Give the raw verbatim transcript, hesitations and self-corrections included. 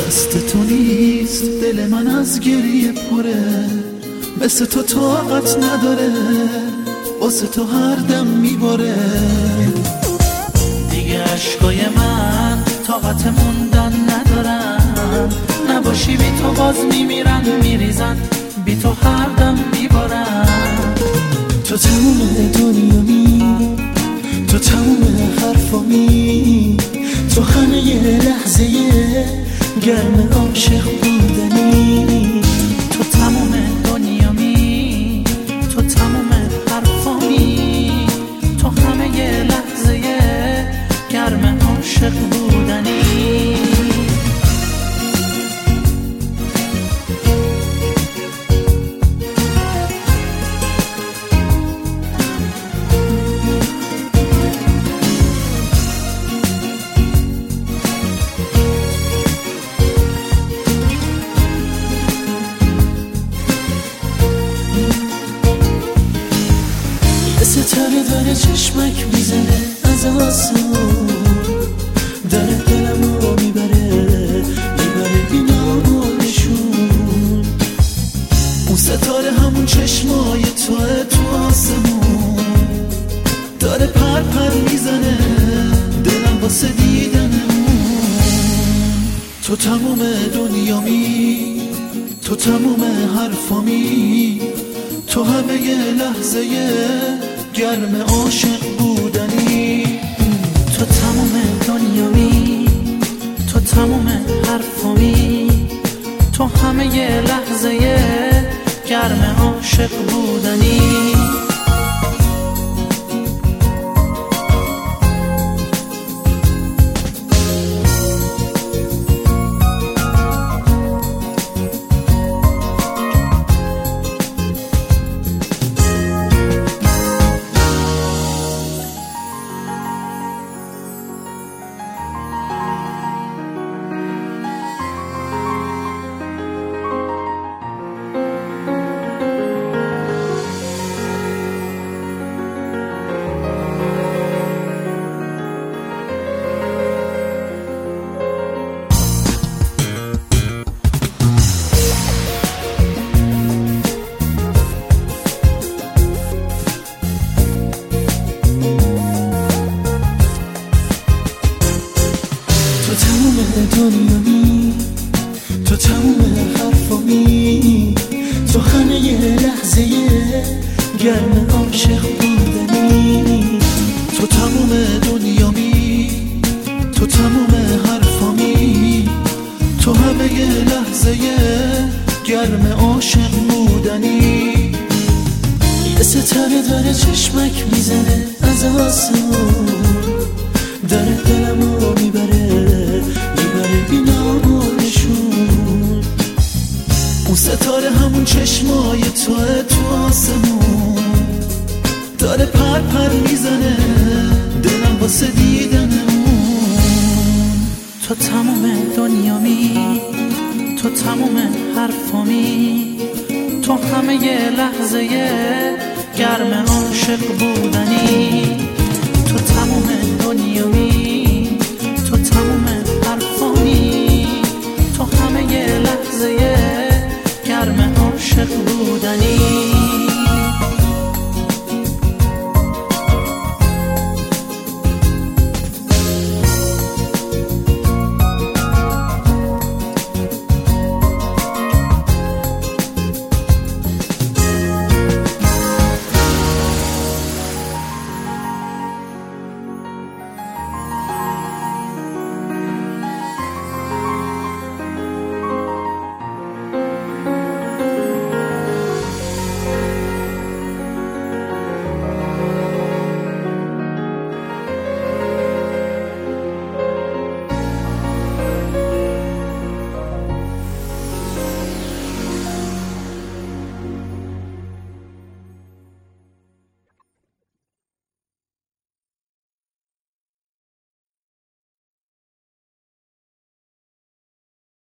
دست تو نیست دل من از گریه پره، مثل تو طاقت نداره واسه تو هر دم میباره. دیگه عشقای من طاقت موندن ندارن، نباشی بی تو باز میمیرن میریزن، بی تو هر دم میبارن. تو تموم دنیامی، تو تموم حرفامی، تو همه یه لحظه گرم عاشق بودنی. تو تموم دنیامی، تو تموم حرفامی، تو همه یه لحظه گرم عاشق بودنی. ستاره داره چشمک میزنه از آسمون، داره دلمو میبره میبره بینا نشون. اون ستاره همون چشمای توه تو آسمون، داره پر پر میزنه دلم واسه دیدنمون. تو تموم دنیامی، تو تموم حرفامی، تو همه یه لحظه گرم عاشق بودنی. تو تموم دنیامی، تو تموم حرفامی، تو همه یه لحظه گرم عاشق بودنی. تو تموم دنیامی، تو تموم حرفامی، تو همه یه لحظه گرم عاشق بودنی. تو تموم دنیامی، تو تموم حرفامی، تو همه یه لحظه گرم عاشق بودنی. یه ستاره داره چشمک میزنه از آسمون، داره دلمو میبره میبره بینا نشون. اون ستاره همون چشمای توه تو آسمون، داره پر پر میزنه دلم واسه دیدنمون. تو تموم دنیامی، تو تموم حرفامی، تو همه یه لحظه گرم عاشق بودنی.